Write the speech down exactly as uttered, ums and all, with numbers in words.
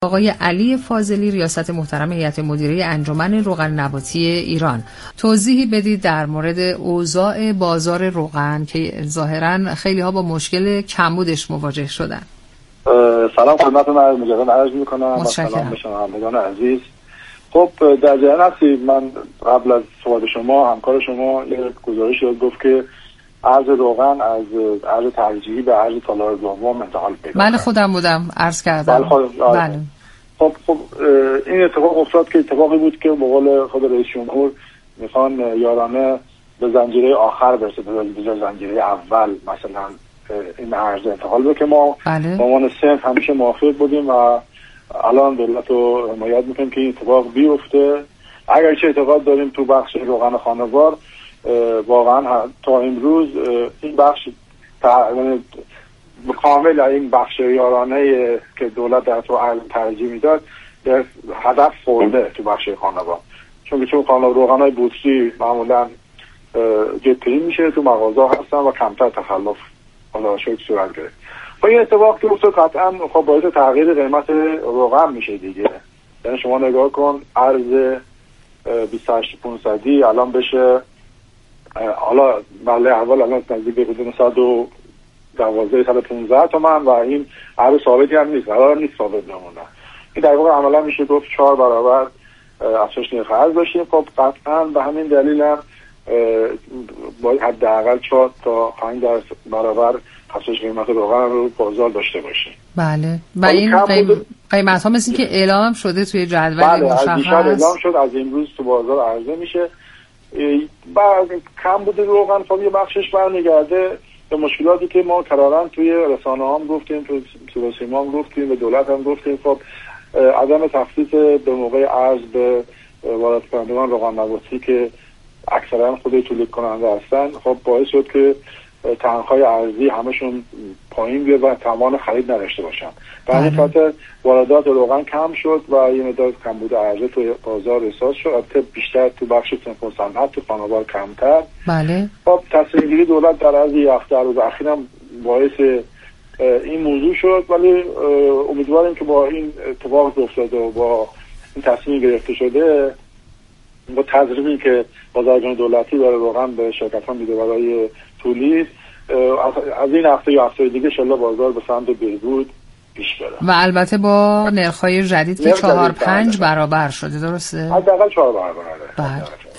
آقای علی فاضلی، ریاست محترم هیئت مدیره انجمن روغن نباتی ایران، توضیحی بدید در مورد اوضاع بازار روغن که ظاهراً خیلی ها با مشکل کمبودش مواجه شدن. سلام خدمتتون مجدد عرض می‌کنم و سلام به شنوندگان عزیز. خب در جریان هستید، من قبل از صحبت شما همکار شما یه گزارش داد گفت که ارز روغن از ارز ترجیحی به ارز تالار دوم انتقال پیدا کرد. بله خودم بودم عرض کردم. بله خود بله. خب خب این اتفاق افتاد که اتفاقی بود که به قول خود رئیس جمهور میخوان یارانه به زنجیره آخر برسه، به جای زنجیره اول مثلا این ارز انتقال بشه. ما بله. به عنوان صنف همیشه موافق بودیم و الان دولت رو حمایت میکنیم که این اتفاق بیفته. اگر چه اعتقاد داریم تو بخش روغن خانوار واقعا تا امروز این بخش کامل این بخش یارانه که دولت در تو ارز ترجیح میداد به هدف خورده تو بخش خانوار، چون چون خانوار روغنای بطری معمولا جدی میشه، تو مغازه هستن و کمتر تخلف حالا شد صورت گرفت. خب این اتفاق که افتاد قطعا خب باعث تغییر قیمت روغن میشه دیگه. یعنی شما نگاه کن ارز بیست و هشت پانصد الان بشه، حالا بله اول الان نزدیک به حدود صد و دوازده صد و پانزده تومان و این ارز ثابتی هم نیست، قرار نیست ثابت بمونه. این در واقع عملا میشه گفت چهار برابر افزایش نرخ ارز داشتیم. خب قطعا به همین دلیل هم باید حداقل چهار تا پنج برابر افزایش قیمت روغن رو بازار داشته باشیم. بله و این قیم... قیمت ها مثل که اعلام شده توی جدول بله مشخص. بله از دیشب اعلام شد، از امروز تو بازار عرضه میشه. بعد کم بوده روغن خب یه بخشش برمیگرده به مشکلاتی که ما قرارن توی رسانه هم گفتیم، توی سیاسی هم گفتیم، به دولت هم گفتیم. خب عدم تخصیص به موقع ارز به وارد کنندگان روغن نباتی که اکثرا خود تولید کننده هستن خب باعث شد که تنخهای ارزی همشون پایین بیاد و توان خرید نداشته باشن. به همین خاطر واردات روغن کم شد و یه مقدار کمبود ارزی توی بازار احساس شد، البته بیشتر تو بخش صنف و صنعت، تو خانوار کمتر. بله. خب تصمیم گیری دولت در از یه هفته روز اخیر هم باعث این موضوع شد، ولی امیدواریم که با این اتفاق افتاده و با این تصمیم گرفته شده با تزریقی که بازارگان دولتی برای روغن به شرکت‌ها میده برای تولید، از این هفته یا هفته دیگه انشالله بازار به سمت بهبود پیش بره و البته با نرخ‌های جدید که چهار پنج برابر شده. درسته؟ حداقل چهار برابر. بله.